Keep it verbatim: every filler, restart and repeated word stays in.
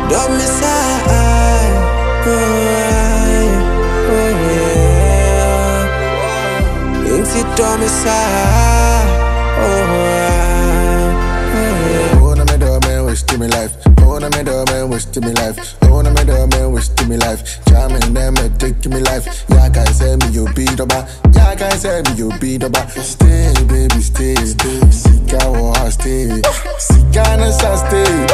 Don't miss I, oh I, oh yeah. Inti don't miss I, oh I, oh yeah. Oh, na me do man, wish to me life. Oh, na me do man, wish to me life. Oh, na me do man, wish to me life. Jamming them, take me life. Yeah, can say me you be the ba. Yeah, can say me you be the ba. Stay, baby, stay, stay. Sika wo ha stay. Sika na sa stay.